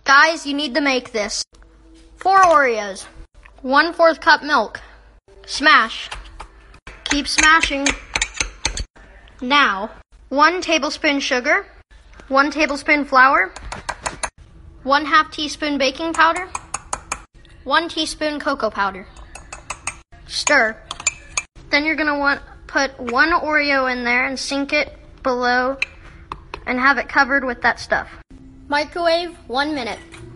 Guys, you need to make this. 4 Oreos. 1/4 cup milk. Smash. Keep smashing. Now, 1 tablespoon sugar. 1 tablespoon flour. 1/2 teaspoon baking powder. 1 teaspoon cocoa powder. Stir. Then you're going to want to put 1 Oreo in there and sink it below and have it covered with that stuff. Microwave 1 minute.